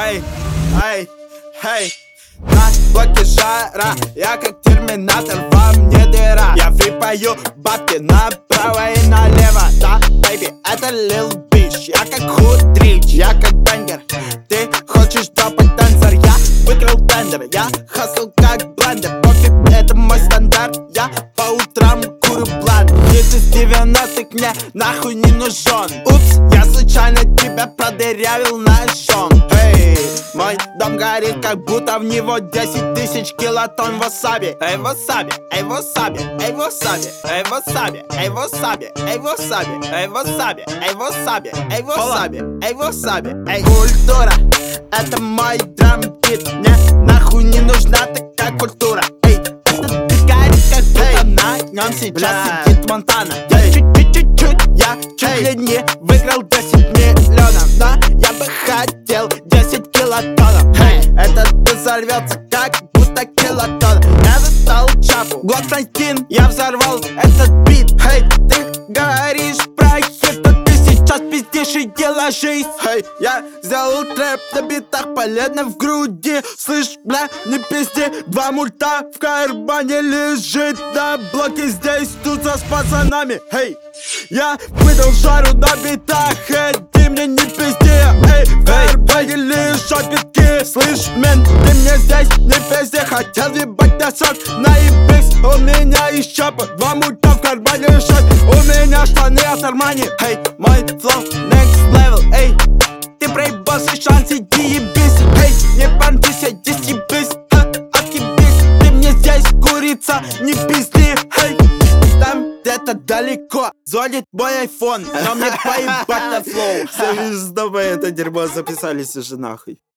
Эй, эй, эй. На блоке жара, я как терминатор, во мне дыра. Я фрипаю бабки направо и налево. Да, бэйби, это Lil Bitch. Я как Hood Rich, я как бенгер. Ты хочешь дропать тензор, я выиграл тендер. Я хасл как блендер, пофиг, это мой стандарт. Я по утрам курю блант. Если с 90-х мне нахуй не нужен. Упс, я случайно тебя продырявил ножом. Эй, мой дом горит, как будто в него 10 тысяч килотонн васаби. Эй, васаби, эй, васаби, эй, васаби, эй, васаби, эй, васаби, эй, васаби, эй, васаби, эй, васаби, эй, васаби, эй, васаби, эй. Культура, это мой драмбит. Мне нахуй не нужна такая культура. Эй, это ты горит, как будто на нем сейчас сидит Монтана. Я чуть-чуть, я чуть ли не выиграл 10 миллионов. Но я бы хотел 10 килотоннов. Эй, этот взорвется, как будто килотон. Я достал чапу, Глок 19, я взорвал этот бит. Эй, ты говоришь про хит, но ты сейчас пиздишь и ложись. Эй, я сделал трэп на битах, полено в груди. Слышь, бля, не пизди, 2 мульта в кармане лежит. На блоке здесь тутся с пацанами. Эй, я выдал жару на битах, ты мне не пизди. Эй, в кармане лежат битки. Слышь, мен, ты мне здесь не пизди. Хотел ебать носок, наебись. У меня еще по 2 мульта в кармане лежат. У меня штаны от Армани. Эй, мой флоу next level. Эй, ты проебался, шанс, иди ебись. Эй, не понтись, иди съебись. Отъебись, ты мне здесь курица, не пизди. Эй, там где-то далеко звонит мой айфон, но мне поебать на флоу. Все, чтобы это дерьмо записались уже нахуй.